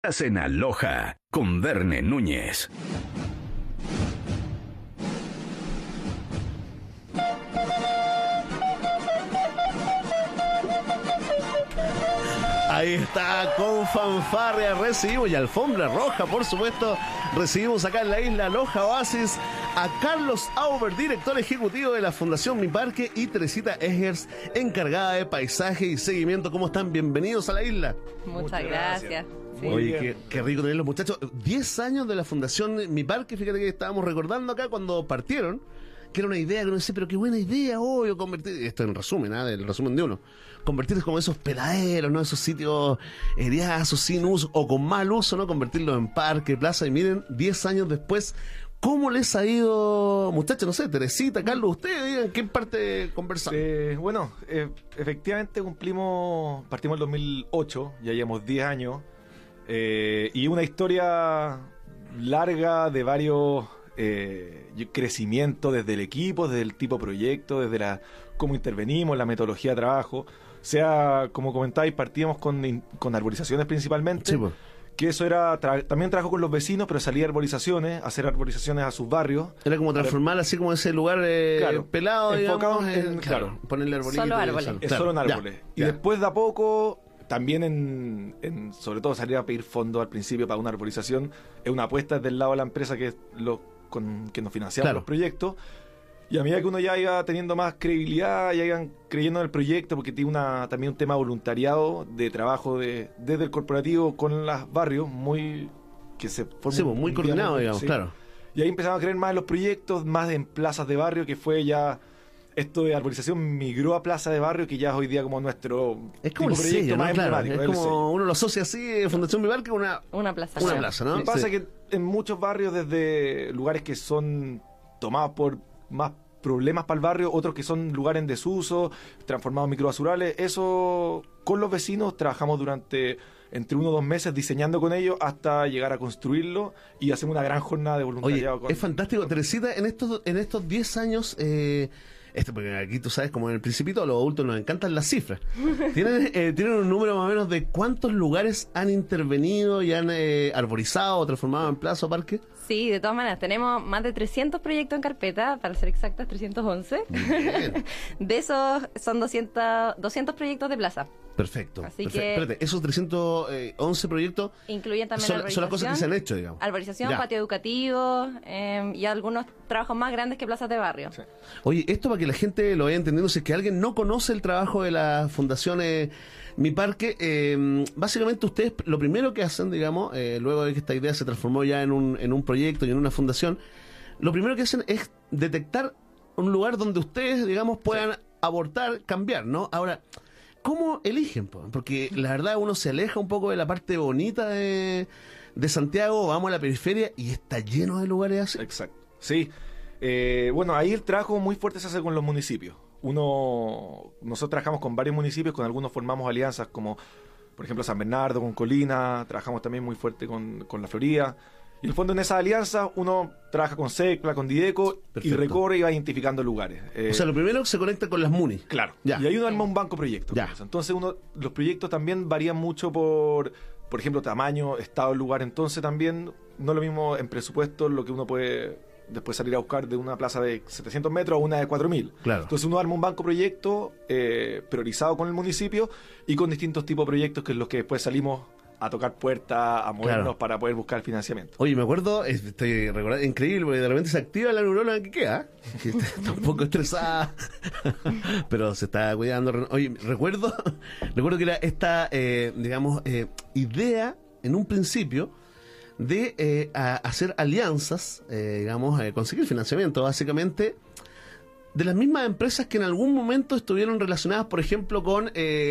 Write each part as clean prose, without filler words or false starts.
Estás en Aloha con Verne Núñez. Ahí está, con fanfarria recibimos, y alfombra roja, por supuesto, recibimos acá en la isla Aloha Oasis a Carlos Auber, director ejecutivo de la Fundación Mi Parque, y Teresita Egers, encargada de paisaje y seguimiento. ¿Cómo están? Bienvenidos a la isla. Muchas gracias. Sí. Oye, qué rico tenerlos, muchachos. 10 años de la Fundación Mi Parque, fíjate que estábamos recordando acá cuando partieron, que era una idea que uno decía, pero qué buena idea, obvio, convertir, esto en resumen, del resumen de uno, convertirlos como esos peladeros, ¿no? Esos sitios heriazos, sin uso, o con mal uso, ¿no? Convertirlos en parque, plaza, y miren, 10 años después, ¿cómo les ha ido, muchachos? No sé, Teresita, Carlos, ustedes digan, ¿qué parte conversan? Bueno, efectivamente partimos el 2008, ya llevamos 10 años, y una historia larga de varios crecimiento desde el equipo, desde el tipo de proyecto, desde cómo intervenimos, la metodología de trabajo. O sea, como comentáis, partíamos con arborizaciones principalmente, Sí, pues. que eso era, también trabajo con los vecinos, pero salía a arborizaciones, hacer arborizaciones a sus barrios. Era como transformar así como ese lugar Claro, pelado, enfocado digamos, en, claro, ponerle arbolitos. Solo árboles. Solo en árboles. Y ya. después de a poco, también sobre todo salir a pedir fondos al principio para una arborización, es una apuesta desde el lado de la empresa que nos financiamos Claro. los proyectos. Y a medida que uno ya iba teniendo más credibilidad, ya iban creyendo en el proyecto, porque tiene también un tema de voluntariado, de trabajo desde el corporativo con los barrios, que se forma Sí, pues, muy coordinado, digamos, sí. claro. Y ahí empezamos a creer más en los proyectos, más en plazas de barrio, que fue ya... Esto de arborización migró a plaza de barrio, que ya es hoy día como nuestro Es como tipo el de proyecto sello, ¿no? más Claro, emblemático, es el sello. como uno lo asocia así, Fundación Mi Parque, una Plaza. plaza, ¿no? Lo que pasa Sí. es que en muchos barrios, desde lugares que son tomados por más problemas para el barrio, otros que son lugares en desuso, transformados en microbasurales, eso con los vecinos trabajamos durante entre 1 o 2 meses diseñando con ellos hasta llegar a construirlo y hacemos una gran jornada de Oye, voluntariado. es fantástico. Teresita, en estos 10 años, porque aquí tú sabes, como en el Principito, a los adultos nos encantan las cifras. ¿Tienen un número más o menos de cuántos lugares han intervenido y han arborizado o transformado en plaza o parque? Sí, de todas maneras, tenemos más de 300 proyectos en carpeta, para ser exactas, 311. Bien. De esos son 200 proyectos de plaza. Perfecto. Así Perfecto. que- Espérate, esos 311 proyectos Incluyen también son las cosas que se han hecho, digamos. arborización, Ya. patio educativo y algunos trabajos más grandes que plazas de barrio. Sí. Oye, esto para que la gente lo vaya entendiendo, si es que alguien no conoce el trabajo de la Fundación Mi Parque, básicamente ustedes lo primero que hacen, digamos, luego de que esta idea se transformó ya en un proyecto y en una fundación, lo primero que hacen es detectar un lugar donde ustedes, digamos, puedan abortar, cambiar, ¿no? Ahora, ¿cómo eligen? Po? Porque la verdad uno se aleja un poco de la parte bonita de Santiago, vamos a la periferia y está lleno de lugares así. Exacto. Sí. Bueno, ahí el trabajo muy fuerte se hace con los municipios. Nosotros trabajamos con varios municipios, con algunos formamos alianzas como, por ejemplo, San Bernardo, con Colina, trabajamos también muy fuerte con La Florida. Y en el fondo en esas alianzas uno trabaja con SECPLA, con Dideco, y Perfecto. recorre y va identificando lugares. O sea, lo primero se conecta con las MUNI. Claro. Ya. Y ahí uno arma un banco proyecto. Ya. Entonces los proyectos también varían mucho por ejemplo, tamaño, estado del lugar. Entonces también no es lo mismo en presupuesto lo que uno puede después salir a buscar de una plaza de 700 metros a una de 4.000. Claro. Entonces uno arma un banco proyecto priorizado con el municipio y con distintos tipos de proyectos que es los que después salimos a tocar puertas, a movernos Claro. para poder buscar financiamiento. Oye, me acuerdo, estoy recordando, increíble, porque de repente se activa la neurona que queda, que está un poco estresada, pero se está cuidando. Oye, recuerdo que era esta, digamos, idea en un principio de hacer alianzas, digamos, conseguir financiamiento, básicamente, de las mismas empresas que en algún momento estuvieron relacionadas, por ejemplo, con...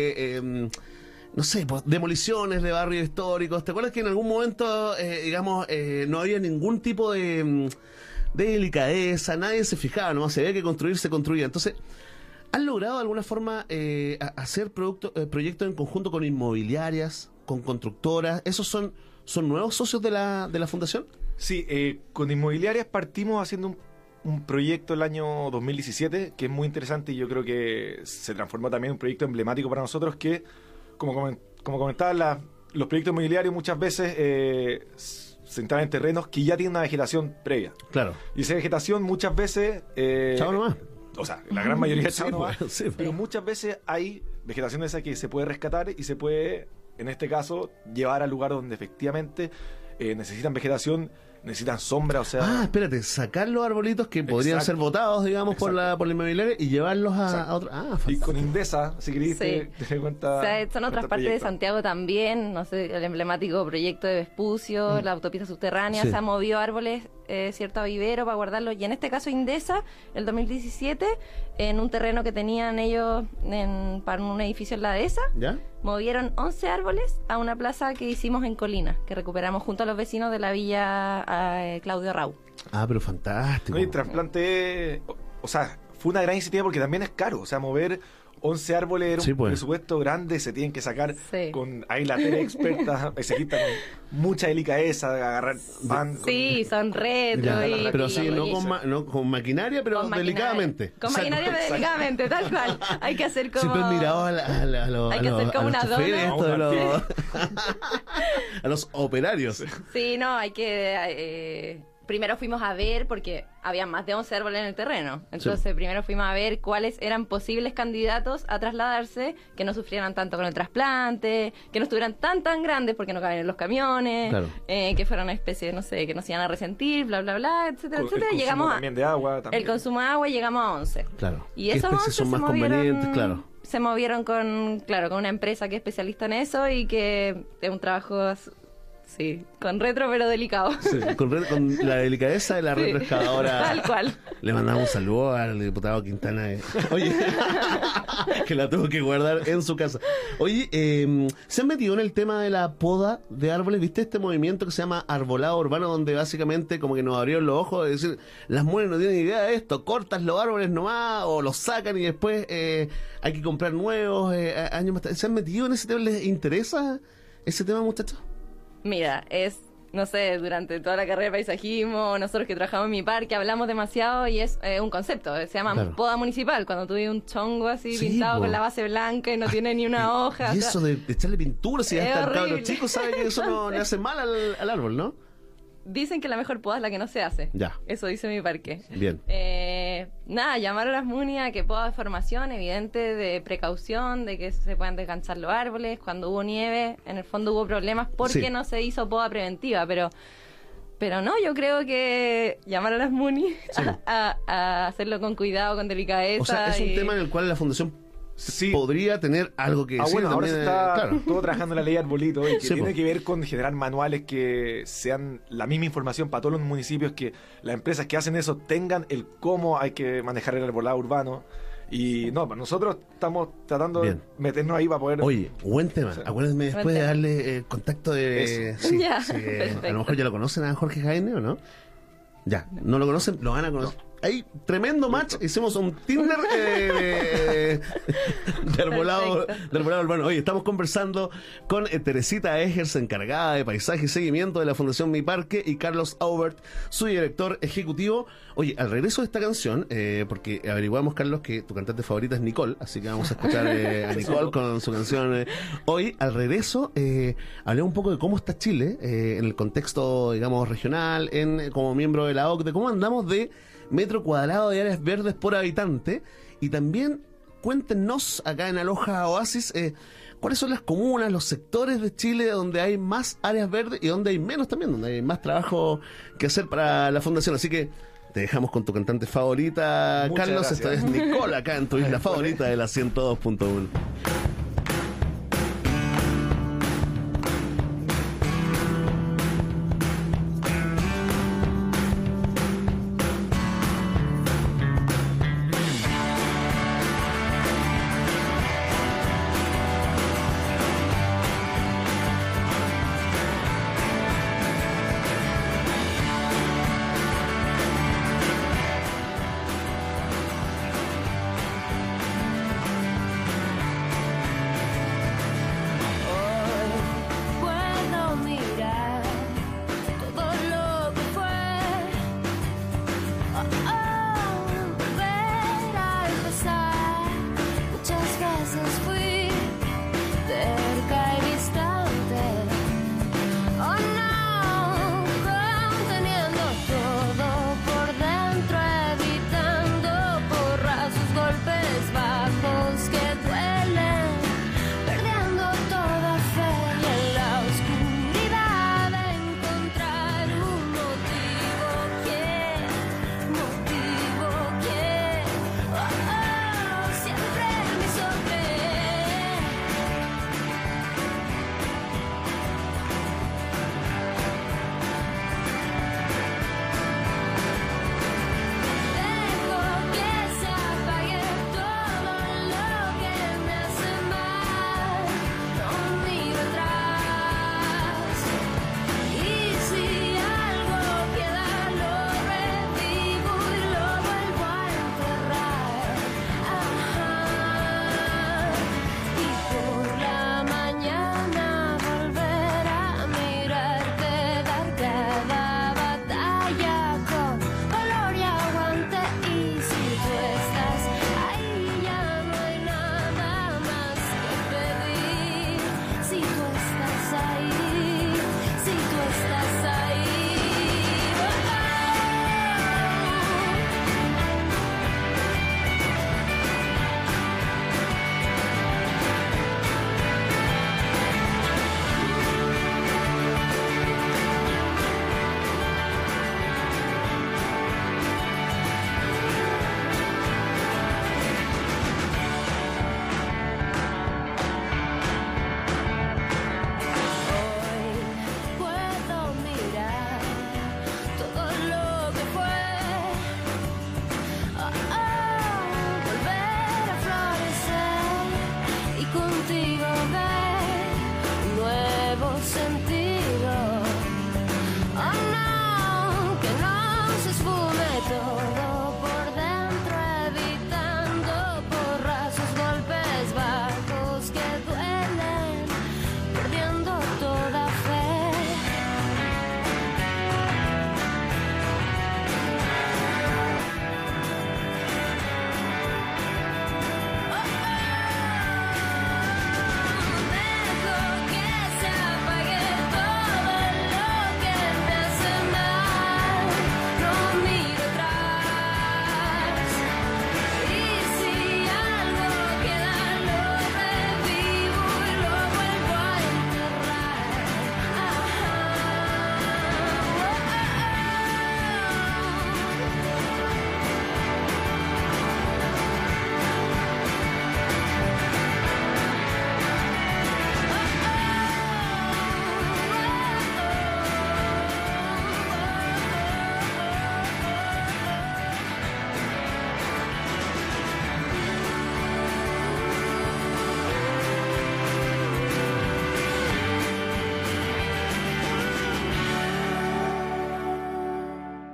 no sé, pues, demoliciones de barrios históricos. ¿Te acuerdas que en algún momento, digamos, no había ningún tipo de delicadeza, nadie se fijaba, nomás se veía que construir se construía? Entonces, ¿han logrado de alguna forma hacer proyectos en conjunto con inmobiliarias, con constructoras? ¿Esos son nuevos socios de la fundación? Sí, con inmobiliarias partimos haciendo un proyecto el año 2017 que es muy interesante y yo creo que se transformó también en un proyecto emblemático para nosotros que, como comentaba, los proyectos inmobiliarios muchas veces se instalan en terrenos que ya tienen una vegetación previa. Claro. Y esa vegetación muchas veces... Chao nomás. O sea, la gran mayoría es Sí, chao nomás, pues, sí, pues. pero muchas veces hay vegetación esa que se puede rescatar y se puede, en este caso, llevar al lugar donde efectivamente necesitan vegetación, necesitan sombra, o sea... Ah, espérate, sacar los arbolitos que podrían Exacto. ser botados, digamos, por la inmobiliaria y llevarlos a otro... Ah, Y fantástico. con Indesa, si queréis, Sí. te cuenta... O sea, son otras cuenta partes de proyecto. Santiago también, no sé, el emblemático proyecto de Vespucio, la autopista subterránea, Sí. se han movido árboles, cierto, a vivero para guardarlos. Y en este caso Indesa, el 2017, en un terreno que tenían ellos para un edificio en la dehesa, ¿Ya? movieron 11 árboles a una plaza que hicimos en Colina, que recuperamos junto a los vecinos de la villa Claudio Rau. Ah, pero fantástico. No, y el trasplante, o sea, fue una gran iniciativa porque también es caro, o sea, mover 11 árboles era un Sí, pues. presupuesto grande, se tienen que sacar Sí. con ahí la tele experta, especialista con mucha delicadeza, de agarrar pan. Sí, son retro Ya, y... pero sí, y- no con maquinaria, pero con maquinaria. delicadamente. Con O sea, maquinaria exacto. delicadamente, tal cual. Hay que hacer como... Siempre he mirado Hay que hacer como una choferes dona. esto de los, a los operarios. Sí, no, hay que... primero fuimos a ver, porque había más de 11 árboles en el terreno. Entonces, primero fuimos a ver cuáles eran posibles candidatos a trasladarse, que no sufrieran tanto con el trasplante, que no estuvieran tan grandes porque no caben en los camiones, Claro. que fueran una especie, no sé, que no se iban a resentir, bla, bla, bla, etcétera, El etcétera. consumo Llegamos a... también de agua. También. El consumo de agua y llegamos a 11. Claro. Y ¿Qué esos especies 11 son más se movieron, convenientes? Claro. se movieron con una empresa que es especialista en eso y que es un trabajo, sí, con retro pero delicado. Sí, con la delicadeza de la Sí. retroexcavadora. Tal cual. Le mandamos un saludo al diputado Quintana. Oye, que la tuvo que guardar en su casa. Oye, ¿se han metido en el tema de la poda de árboles? ¿Viste este movimiento que se llama arbolado urbano, donde básicamente como que nos abrieron los ojos de decir, las mujeres no tienen idea de esto, cortas los árboles nomás o los sacan y después hay que comprar nuevos años más tarde? ¿Se han metido en ese tema? ¿Les interesa ese tema, muchachos? Mira, no sé, durante toda la carrera de paisajismo, nosotros que trabajamos en mi parque, hablamos demasiado y es un concepto, se llama Claro. poda municipal, cuando tú ves un chongo así Sí, pintado po. con la base blanca y no tiene ni una hoja. Y o sea, eso de echarle pintura, si ya es está el cabro horrible. chico, sabe que eso no le hace mal al árbol, ¿no? dicen que la mejor poda es la que no se hace. Ya. Eso dice mi parque. Bien. Nada, llamar a las MUNI a que poda de formación, evidente, de precaución, de que se puedan descansar los árboles. Cuando hubo nieve, en el fondo hubo problemas porque Sí. no se hizo poda preventiva, pero no, yo creo que llamar a las MUNI Sí. a hacerlo con cuidado, con delicadeza. O sea, es un y- tema en el cual la fundación Sí. podría tener algo que decir Bueno, ahora también, se está claro. todo trabajando en la ley Arbolito y que Sí, tiene po. que ver con generar manuales que sean la misma información para todos los municipios, que las empresas que hacen eso tengan el cómo hay que manejar el arbolado urbano. Y no, nosotros estamos tratando Bien. de meternos ahí para poder... Oye, buen tema. Sí. Acuérdenme después Buen de tema. darle el contacto de... Eso. Sí, Ya, sí, a perfecto. lo mejor ya lo conocen a Jorge Jaime, ¿o no? Ya, ¿no lo conocen? Lo van a conocer. Hay tremendo match. Hicimos un Tinder de arbolado urbano. Oye, estamos conversando con Teresita Egers, encargada de paisaje y seguimiento de la Fundación Mi Parque, y Carlos Aubert, su director ejecutivo. Oye, al regreso de esta canción, porque averiguamos, Carlos, que tu cantante favorita es Nicole, así que vamos a escuchar a Nicole con su canción. Hoy, al regreso, hablé un poco de cómo está Chile en el contexto, digamos, regional, como miembro de la OCDE, cómo andamos de metro cuadrado de áreas verdes por habitante, y también cuéntenos acá en Aloha Oasis cuáles son las comunas, los sectores de Chile donde hay más áreas verdes y donde hay menos también, donde hay más trabajo que hacer para la fundación. Así que te dejamos con tu cantante favorita, Muchas Carlos. gracias. Esta es Nicole, acá en tu isla favorita de la 102.1.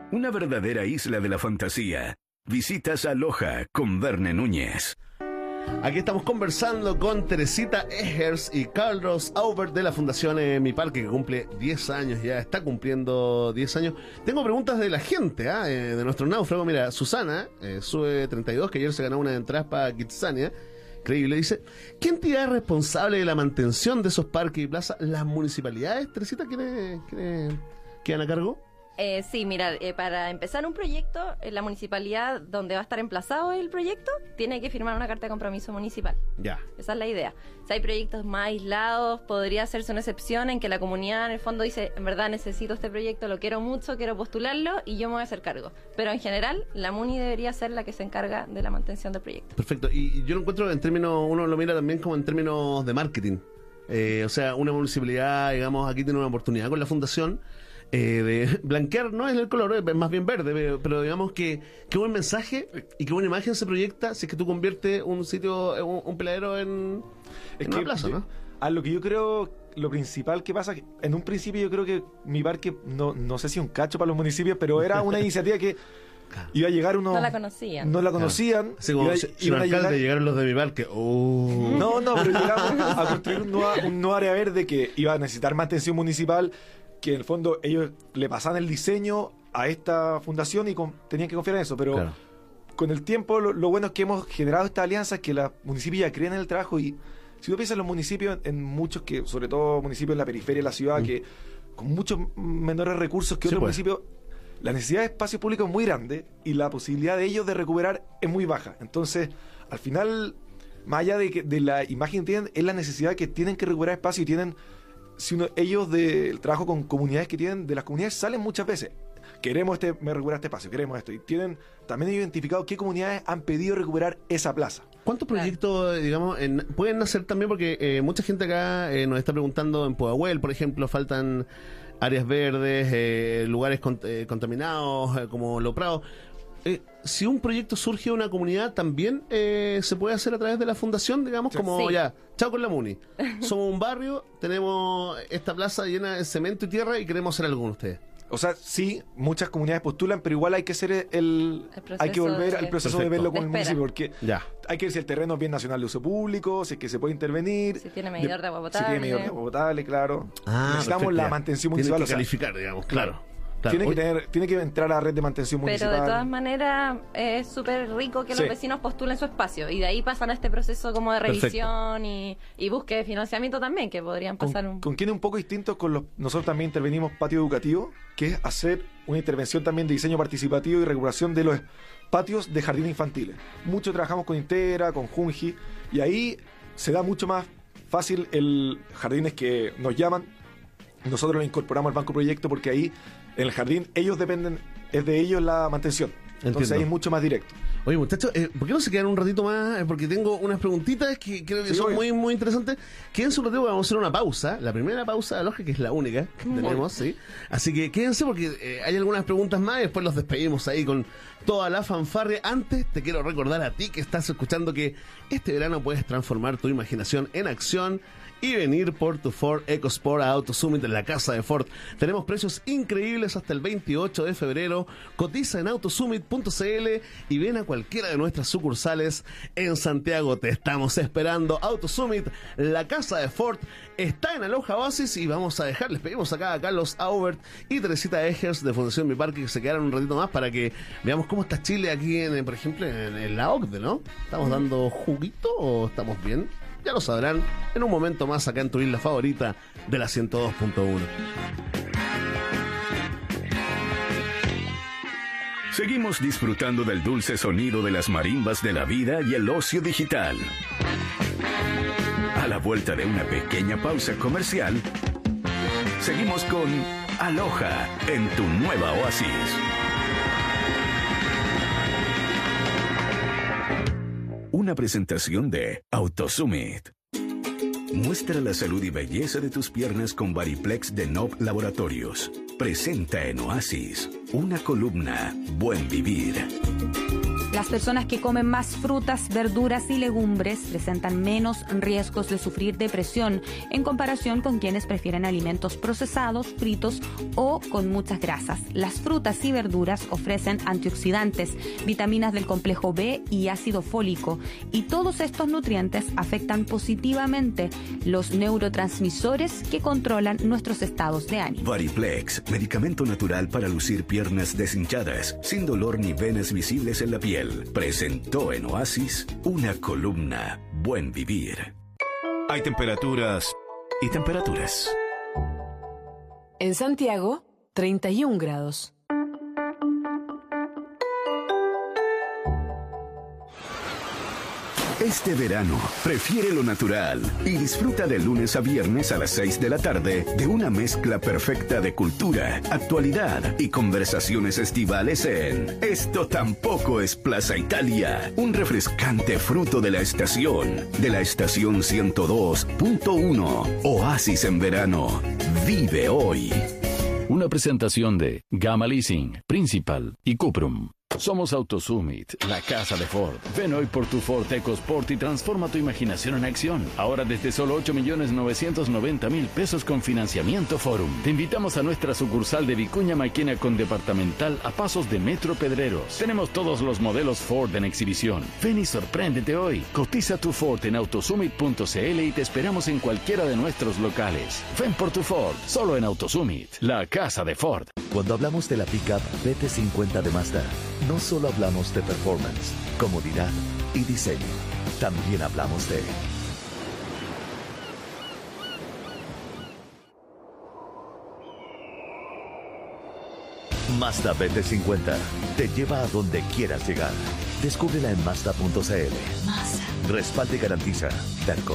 Una verdadera isla de la fantasía. Visitas Aloha con Verne Núñez. Aquí estamos conversando con Teresita Egers y Carlos Aubert de la Fundación Mi Parque, que cumple 10 años, ya está cumpliendo 10 años. Tengo preguntas de la gente, de nuestro náufrago. Mira, Susana, sube 32, que ayer se ganó una entrada para Kitsania. Increíble, dice. ¿Qué entidad es responsable de la mantención de esos parques y plazas? ¿Las municipalidades, Teresita, quiénes quedan a cargo? Sí, mira, para empezar un proyecto, la municipalidad donde va a estar emplazado el proyecto tiene que firmar una carta de compromiso municipal. Ya. Esa es la idea. Si hay proyectos más aislados, podría hacerse una excepción en que la comunidad en el fondo dice, en verdad necesito este proyecto, lo quiero mucho, quiero postularlo y yo me voy a hacer cargo. Pero en general, la MUNI debería ser la que se encarga de la mantención del proyecto. Perfecto. Y yo lo encuentro en términos, uno lo mira también como en términos de marketing. O sea, una municipalidad, digamos, aquí tiene una oportunidad con la fundación de blanquear, no es el color, es más bien verde, pero digamos que qué buen mensaje y qué buena imagen se proyecta si es que tú conviertes un sitio, un peladero en una plaza, ¿no? A lo que yo creo, lo principal que pasa, en un principio yo creo que Mi Parque, no sé si un cacho para los municipios, pero era una iniciativa que iba a llegar unos... No la conocían. No la conocían. Así como, señor alcalde, llegaron los de Mi Parque. No, pero llegamos a construir un nuevo área verde que iba a necesitar más atención municipal, que en el fondo ellos le pasaban el diseño a esta fundación y tenían que confiar en eso, pero claro, con el tiempo lo bueno es que hemos generado esta alianza, que los municipios ya creen en el trabajo. Y si uno piensa en los municipios, en muchos, que sobre todo municipios en la periferia de la ciudad, que con muchos menores recursos que otros municipios, la necesidad de espacio público es muy grande y la posibilidad de ellos de recuperar es muy baja. Entonces, al final, más allá de la imagen que tienen, es la necesidad que tienen que recuperar espacio. Y tienen, ellos del trabajo con comunidades que tienen, de las comunidades salen muchas veces, queremos recuperar este espacio, queremos esto, y tienen también identificado qué comunidades han pedido recuperar esa plaza. ¿Cuántos proyectos, digamos, pueden nacer también? Porque mucha gente acá nos está preguntando, en Pudahuel, por ejemplo, faltan áreas verdes, lugares contaminados, como Lo Prado. Si un proyecto surge de una comunidad, también se puede hacer a través de la fundación, digamos, como ya, chao con la MUNI. Somos un barrio, tenemos esta plaza llena de cemento y tierra y queremos hacer algo con ustedes. O sea, sí, muchas comunidades postulan, pero igual hay que hacer hay que volver al proceso de verlo con el municipio, porque hay que ver si el terreno es bien nacional de uso público, si es que se puede intervenir. Si tiene medidor de agua potable. Si tiene medidor de agua potable, claro. Necesitamos la mantención municipal. Tiene que calificar, digamos, claro. Tiene que entrar a la red de mantención municipal. Pero de todas maneras es súper rico que los vecinos postulen su espacio, y de ahí pasan a este proceso como de revisión y búsqueda de financiamiento también, que podrían pasar con quienes un poco distintos. Nosotros también intervenimos patio educativo, que es hacer una intervención también de diseño participativo y recuperación de los patios de jardines infantiles. Mucho trabajamos con Intera, con Junji, y ahí se da mucho más fácil el jardines que nos llaman. Nosotros lo incorporamos al Banco Proyecto, porque ahí en el jardín ellos dependen, es de ellos la mantención. Entonces ahí es mucho más directo. Oye, muchachos, ¿por qué no se quedan un ratito más? Porque tengo unas preguntitas que creo que son muy, muy interesantes. Quédense un ratito, vamos a hacer una pausa. La primera pausa de Aloha, que es la única que tenemos, ¿sí? Así que quédense, porque hay algunas preguntas más y después los despedimos ahí con toda la fanfarria. Antes, te quiero recordar a ti que estás escuchando que este verano puedes transformar tu imaginación en acción y venir por tu Ford EcoSport a Auto Summit en la casa de Ford. Tenemos precios increíbles hasta el 28 de febrero. Cotiza en autosummit.cl y ven a cualquiera de nuestras sucursales en Santiago. Te estamos esperando. Auto Summit, la casa de Ford, está en Aloha Oasis, y vamos a les pedimos acá a Carlos Aubert y Teresita Egers de Fundación Mi Parque que se quedaran un ratito más para que veamos cómo está Chile aquí, por ejemplo, en la OCDE, ¿no? ¿Estamos dando juguito o estamos bien? Ya lo sabrán en un momento más acá en tu isla favorita de la 102.1. Seguimos disfrutando del dulce sonido de las marimbas de la vida y el ocio digital. A la vuelta de una pequeña pausa comercial, seguimos con Aloha en tu nueva oasis. Una presentación de AutoSummit. Muestra la salud y belleza de tus piernas con Variplex de Nob Laboratorios. presenta en Oasis una columna Buen Vivir. Las personas que comen más frutas, verduras y legumbres presentan menos riesgos de sufrir depresión en comparación con quienes prefieren alimentos procesados, fritos o con muchas grasas. Las frutas y verduras ofrecen antioxidantes, vitaminas del complejo B y ácido fólico, y todos estos nutrientes afectan positivamente los neurotransmisores que controlan nuestros estados de ánimo. Variplex, medicamento natural para lucir piernas deshinchadas, sin dolor ni venas visibles en la piel. Presentó en Oasis una columna Buen Vivir. Hay temperaturas y temperaturas. En Santiago, 31 grados. Este verano, prefiere lo natural y disfruta de lunes a viernes a las 6 de la tarde de una mezcla perfecta de cultura, actualidad y conversaciones estivales en Esto Tampoco es Plaza Italia, un refrescante fruto de la estación 102.1. Oasis en verano. Vive hoy. Una presentación de Gamma Leasing, Principal y Cuprum. Somos AutoSummit, la casa de Ford. Ven hoy por tu Ford EcoSport y transforma tu imaginación en acción. Ahora desde solo 8.990.000 pesos con financiamiento Forum. Te invitamos a nuestra sucursal de Vicuña Maquena con departamental a pasos de Metro Pedreros. Tenemos todos los modelos Ford en exhibición. Ven y sorpréndete hoy. Cotiza tu Ford en autosummit.cl y te esperamos en cualquiera de nuestros locales. Ven por tu Ford, solo en AutoSummit, la casa de Ford. Cuando hablamos de la pickup BT50 de Mazda, no solo hablamos de performance, comodidad y diseño. También hablamos de Mazda BT50. Te lleva a donde quieras llegar. Descúbrela en Mazda.cl. Mazda. Respalde y garantiza. Terco.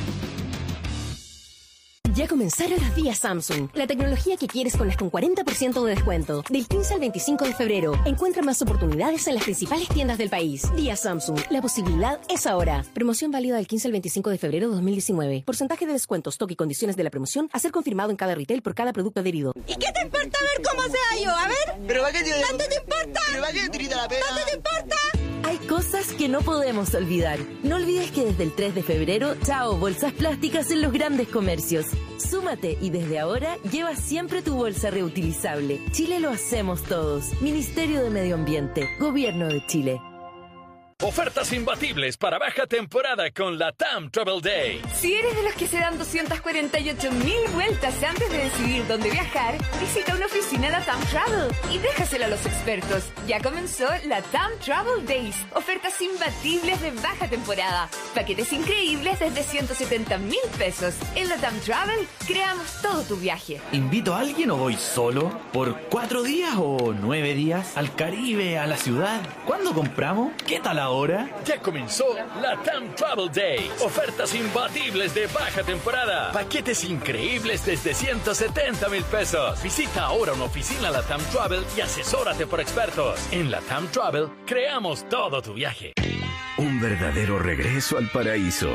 Ya comenzaron los días Samsung. La tecnología que quieres con hasta un 40% de descuento. Del 15 al 25 de febrero. Encuentra más oportunidades en las principales tiendas del país. Días Samsung. La posibilidad es ahora. Promoción válida del 15 al 25 de febrero de 2019. Porcentaje de descuento, stock y condiciones de la promoción a ser confirmado en cada retail por cada producto adherido. ¿Y qué te importa ver cómo se hallo? A ver. ¿Pero para qué te... ¿Tanto te importa? ¿Pero para qué tirita la pena? ¿Tanto te importa? Hay cosas que no podemos olvidar. No olvides que desde el 3 de febrero, chao bolsas plásticas en los grandes comercios. Súmate y desde ahora lleva siempre tu bolsa reutilizable. Chile lo hacemos todos. Ministerio de Medio Ambiente. Gobierno de Chile. Ofertas imbatibles para baja temporada con la TAM Travel Day. Si eres de los que se dan 248.000 vueltas antes de decidir dónde viajar, visita una oficina de la TAM Travel y déjaselo a los expertos. Ya comenzó la TAM Travel Days. Ofertas imbatibles de baja temporada. Paquetes increíbles desde 170.000 pesos. En la TAM Travel creamos todo tu viaje. ¿Invito a alguien o voy solo? ¿Por 4 días o 9 días? ¿Al Caribe? ¿A la ciudad? ¿Cuándo compramos? ¿Qué tal ahora? Ya comenzó la TAM Travel Day. Ofertas imbatibles de baja temporada. Paquetes increíbles desde 170.000 pesos. Visita ahora una oficina La TAM Travel y asesórate por expertos. En La TAM Travel creamos todo tu viaje. Un verdadero regreso al paraíso.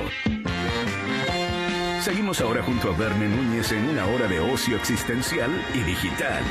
Seguimos ahora junto a Verne Núñez en una hora de ocio existencial y digital.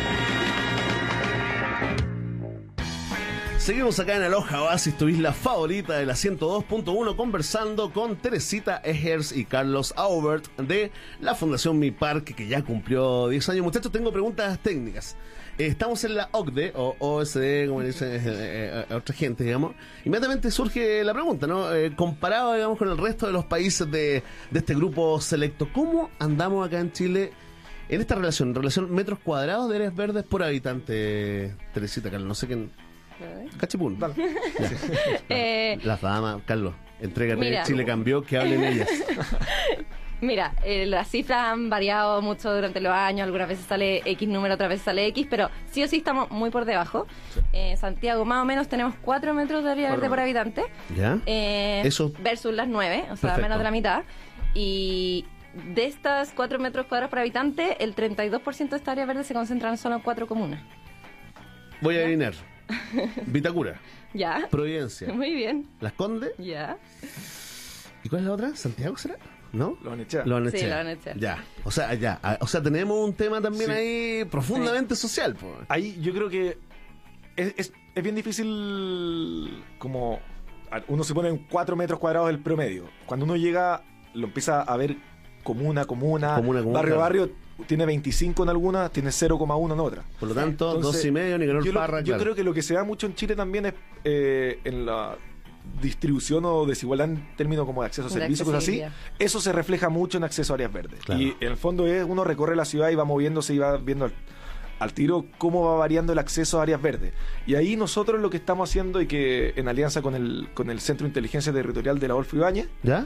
Seguimos acá en Aloha Oasis, tu isla favorita de la 102.1, conversando con Teresita Egers y Carlos Aubert de la Fundación Mi Parque, que ya cumplió 10 años. Muchachos, tengo preguntas técnicas. Estamos en la OCDE, o OSD, como dice otra gente, digamos. Inmediatamente surge la pregunta, ¿no? Comparado, digamos, con el resto de los países de este grupo selecto, ¿cómo andamos acá en Chile en esta relación metros cuadrados de áreas verdes por habitante? Teresita, Carlos, no sé quién... Cachipún, vale. Las damas, Carlos, entrégate. Mira, Chile cambió, que hablen ellas. Mira, las cifras han variado mucho durante los años. Algunas veces sale X número, otras veces sale X, pero sí o sí estamos muy por debajo. Sí. Santiago, más o menos, tenemos 4 metros de área verde por habitante. ¿Ya? Eso. Versus las 9, o sea, perfecto. Menos de la mitad. Y de estas 4 metros cuadrados por habitante, el 32% de esta área verde se concentra en solo 4 comunas. Voy a adivinar. Vitacura. Ya. Providencia. Muy bien. Las Condes. Ya. ¿Y cuál es la otra? ¿Santiago será? ¿No? Lo van a echar. Lo van a Sí, echar. lo van a echar. Ya. O sea, tenemos un tema también Sí. ahí profundamente social. Po. Ahí yo creo que es bien difícil como... Uno se pone en 4 metros cuadrados el promedio. Cuando uno llega, lo empieza a ver comuna, barrio, claro. barrio, tiene 25 en algunas, tiene 0,1 en otras. Por lo tanto, Entonces, 2,5, Nicanor Parra, yo claro. creo que lo que se da mucho en Chile también es en la distribución o desigualdad en términos como de acceso a De servicios, cosas así. accesibilidad. Eso se refleja mucho en acceso a áreas verdes. Claro. Y en el fondo es, uno recorre la ciudad y va moviéndose y va viendo al tiro cómo va variando el acceso a áreas verdes. Y ahí nosotros lo que estamos haciendo, y que en alianza con el Centro de Inteligencia Territorial de la Adolfo Ibáñez, ¿Ya?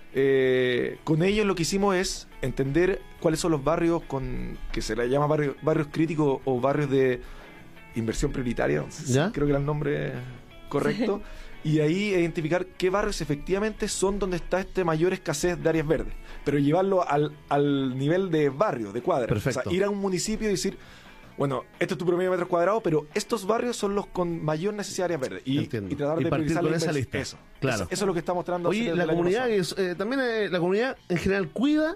con ellos lo que hicimos es entender cuáles son los barrios que se les llama barrios críticos o barrios de inversión prioritaria, no sé si ¿Ya? creo que era el nombre correcto, y ahí identificar qué barrios efectivamente son donde está mayor escasez de áreas verdes, pero llevarlo al nivel de barrio, de cuadra. Perfecto. O sea, ir a un municipio y decir, bueno, esto es tu promedio de metros cuadrados, pero estos barrios son los con mayor necesidad de áreas verdes. Y tratar Y de partir priorizar con la esa inversión. lista. Eso. Claro. Eso es lo que estamos tratando de Oye, hacer la desde el año comunidad, pasado. también la comunidad en general cuida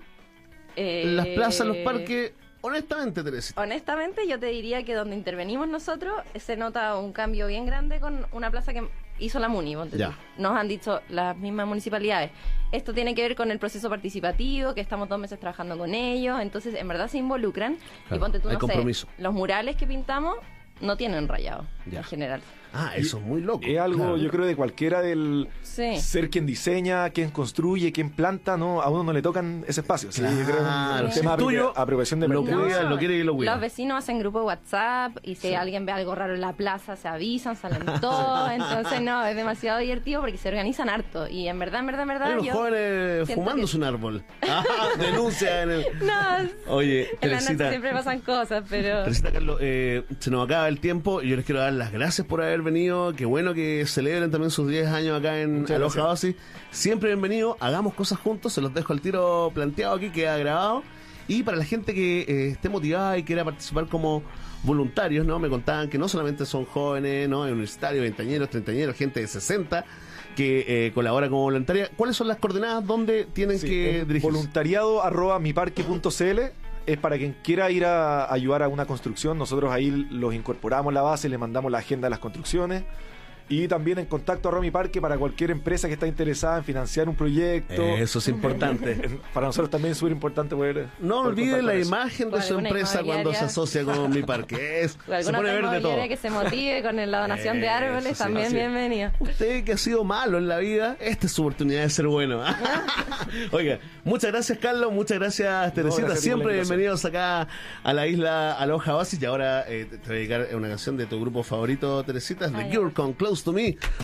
las plazas, los parques. Honestamente, Teresa. Honestamente, yo te diría que donde intervenimos nosotros se nota un cambio bien grande con una plaza que hizo la MUNI. Ponte Ya. tú. Nos han dicho las mismas municipalidades. Esto tiene que ver con el proceso participativo, que estamos 2 meses trabajando con ellos. Entonces, en verdad se involucran. Claro, Y ponte tú, hay no sé, compromiso. los murales que pintamos no tienen rayado, Ya. en general. Ah, eso es muy loco. Es algo, Claro. yo creo, de cualquiera del Sí. ser quien diseña, quien construye, quien planta, ¿no? A uno no le tocan ese espacio. Sí, yo creo que es Claro, un si tema es de tuyo, apropiación de lo mercado. cuida, lo quiere y lo cuida. Los vecinos hacen grupo de WhatsApp y si alguien ve algo raro en la plaza se avisan, salen todos. Entonces, no, es demasiado divertido porque se organizan harto. Y en verdad, Hay unos yo jóvenes siento fumándose un árbol. Ah, denuncia en el... No, Oye, en la noche Teresita. siempre pasan cosas, pero... Teresita, Carlos, se nos acaba el tiempo y yo les quiero dar las gracias por haber venido. Qué bueno que celebren también sus 10 años acá en Muchas Aloha gracias. Oasis. Siempre bienvenido, hagamos cosas juntos, se los dejo al tiro planteado aquí, queda grabado. Y para la gente que esté motivada y quiera participar como voluntarios, ¿no? Me contaban que no solamente son jóvenes, ¿no? Universitarios, veinteañeros, treintañeros, gente de 60 que colabora como voluntaria. ¿Cuáles son las coordenadas donde tienen Sí, que dirigirse? voluntariado@miparque.cl es para quien quiera ir a ayudar a una construcción. Nosotros ahí los incorporamos a la base, le mandamos la agenda de las construcciones. Y también en contacto a Romy Parque para cualquier empresa que está interesada en financiar un proyecto. Eso es importante. Para nosotros también es súper importante poder... No poder olvide contar la con eso. imagen de O su alguna empresa cuando inmobiliaria. se asocia con mi parque. Se alguna pone verde todo. inmobiliaria que se motive con la donación de árboles, Eso sí, también así es. bienvenido. Usted que ha sido malo en la vida, esta es su oportunidad de ser bueno. Oiga, muchas gracias, Carlos, muchas gracias, Teresita. gracias a ti por la Siempre invitación. bienvenidos acá a la isla Aloha Oasis. Y ahora te voy a dedicar una canción de tu grupo favorito, Teresita, The Cure con Close to Me.